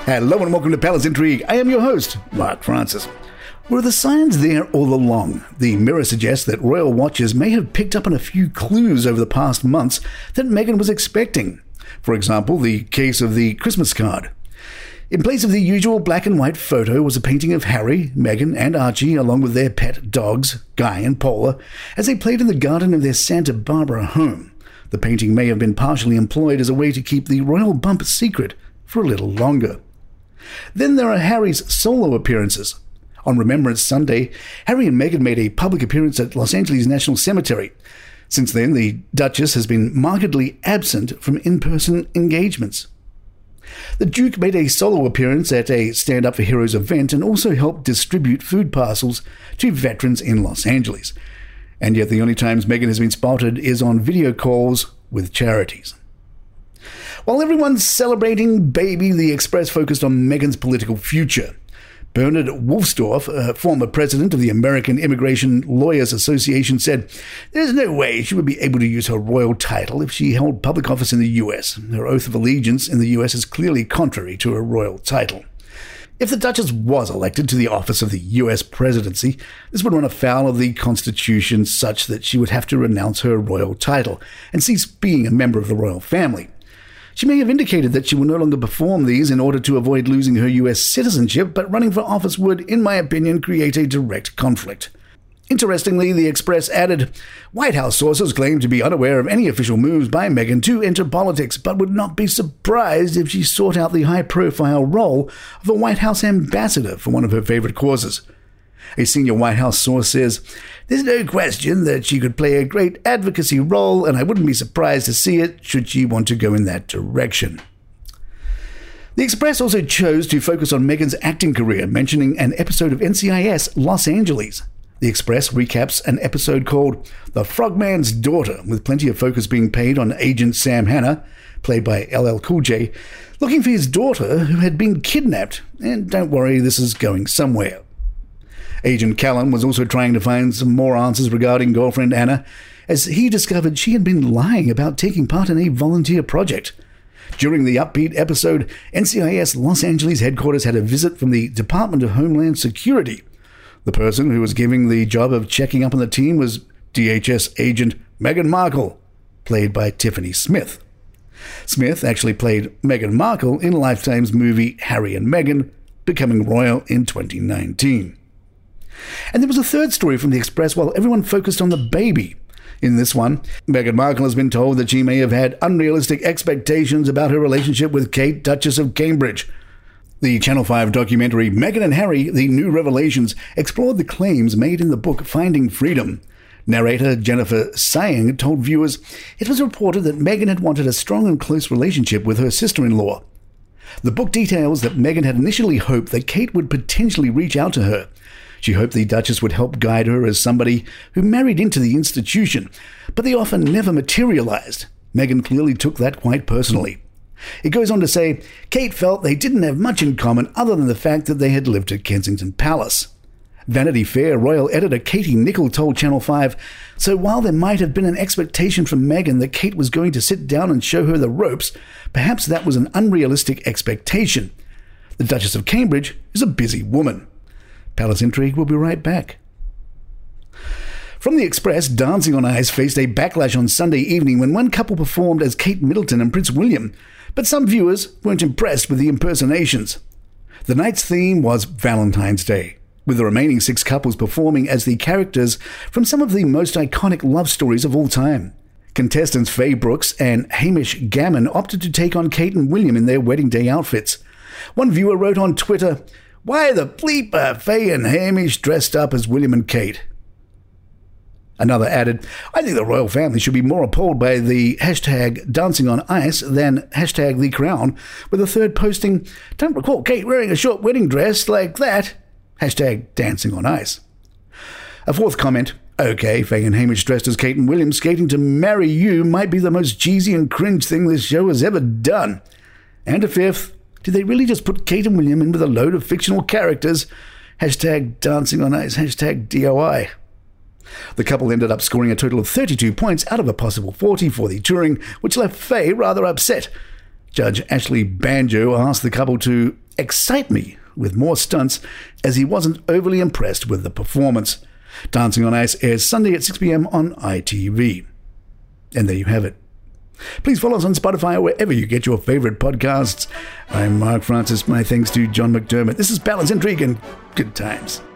Hello and welcome to Palace Intrigue. I am your host, Mark Francis. Were the signs there all along? The Mirror suggests that royal watchers may have picked up on a few clues over the past months that Meghan was expecting. For example, the case of the Christmas card. In place of the usual black and white photo was a painting of Harry, Meghan and Archie along with their pet dogs, Guy and Paula, as they played in the garden of their Santa Barbara home. The painting may have been partially employed as a way to keep the royal bump secret for a little longer. Then there are Harry's solo appearances. On Remembrance Sunday, Harry and Meghan made a public appearance at Los Angeles National Cemetery. Since then, the Duchess has been markedly absent from in-person engagements. The Duke made a solo appearance at a Stand Up for Heroes event and also helped distribute food parcels to veterans in Los Angeles. And yet the only times Meghan has been spotted is on video calls with charities. While everyone's celebrating baby, the Express focused on Meghan's political future. Bernard Wolfsdorf, a former president of the American Immigration Lawyers Association, said there's no way she would be able to use her royal title if she held public office in the U.S. Her oath of allegiance in the U.S. is clearly contrary to her royal title. If the Duchess was elected to the office of the U.S. presidency, this would run afoul of the Constitution such that she would have to renounce her royal title and cease being a member of the royal family. She may have indicated that she will no longer perform these in order to avoid losing her U.S. citizenship, but running for office would, in my opinion, create a direct conflict. Interestingly, the Express added, White House sources claim to be unaware of any official moves by Meghan to enter politics, but would not be surprised if she sought out the high-profile role of a White House ambassador for one of her favorite causes. A senior White House source says, there's no question that she could play a great advocacy role, and I wouldn't be surprised to see it should she want to go in that direction. The Express also chose to focus on Meghan's acting career, mentioning an episode of NCIS Los Angeles. The Express recaps an episode called The Frogman's Daughter, with plenty of focus being paid on Agent Sam Hanna, played by LL Cool J, looking for his daughter who had been kidnapped. And don't worry, this is going somewhere. Agent Callum was also trying to find some more answers regarding girlfriend Anna, as he discovered she had been lying about taking part in a volunteer project. During the upbeat episode, NCIS Los Angeles headquarters had a visit from the Department of Homeland Security. The person who was giving the job of checking up on the team was DHS agent Meghan Markle, played by Tiffany Smith. Smith actually played Meghan Markle in Lifetime's movie Harry and Meghan, Becoming Royal in 2019. And there was a third story from the Express while everyone focused on the baby. In this one, Meghan Markle has been told that she may have had unrealistic expectations about her relationship with Kate, Duchess of Cambridge. The Channel 5 documentary Meghan and Harry, The New Revelations, explored the claims made in the book Finding Freedom. Narrator Jennifer Saying told viewers it was reported that Meghan had wanted a strong and close relationship with her sister-in-law. The book details that Meghan had initially hoped that Kate would potentially reach out to her. She hoped the Duchess would help guide her as somebody who married into the institution, but the offer never materialized. Meghan clearly took that quite personally. It goes on to say, Kate felt they didn't have much in common other than the fact that they had lived at Kensington Palace. Vanity Fair royal editor Katie Nicholl told Channel 5, so while there might have been an expectation from Meghan that Kate was going to sit down and show her the ropes, perhaps that was an unrealistic expectation. The Duchess of Cambridge is a busy woman. Palace Intrigue will be right back. From the Express, Dancing on Ice faced a backlash on Sunday evening when one couple performed as Kate Middleton and Prince William, but some viewers weren't impressed with the impersonations. The night's theme was Valentine's Day, with the remaining 6 couples performing as the characters from some of the most iconic love stories of all time. Contestants Faye Brooks and Hamish Gammon opted to take on Kate and William in their wedding day outfits. One viewer wrote on Twitter, "Why the bleep are Faye and Hamish dressed up as William and Kate?" Another added, "I think the royal family should be more appalled by the hashtag Dancing on Ice than hashtag The Crown," with a third posting, "Don't recall Kate wearing a short wedding dress like that. Hashtag Dancing on Ice." A fourth comment, "Okay, Faye and Hamish dressed as Kate and William skating to Marry You might be the most cheesy and cringe thing this show has ever done." And a fifth, "Did they really just put Kate and William in with a load of fictional characters? Hashtag Dancing on Ice, hashtag DOI." The couple ended up scoring a total of 32 points out of a possible 40 for the touring, which left Faye rather upset. Judge Ashley Banjo asked the couple to excite me with more stunts as he wasn't overly impressed with the performance. Dancing on Ice airs Sunday at 6 p.m. on ITV. And there you have it. Please follow us on Spotify or wherever you get your favorite podcasts. I'm Mark Francis. My thanks to John McDermott. This is Balance, Intrigue, and Good Times.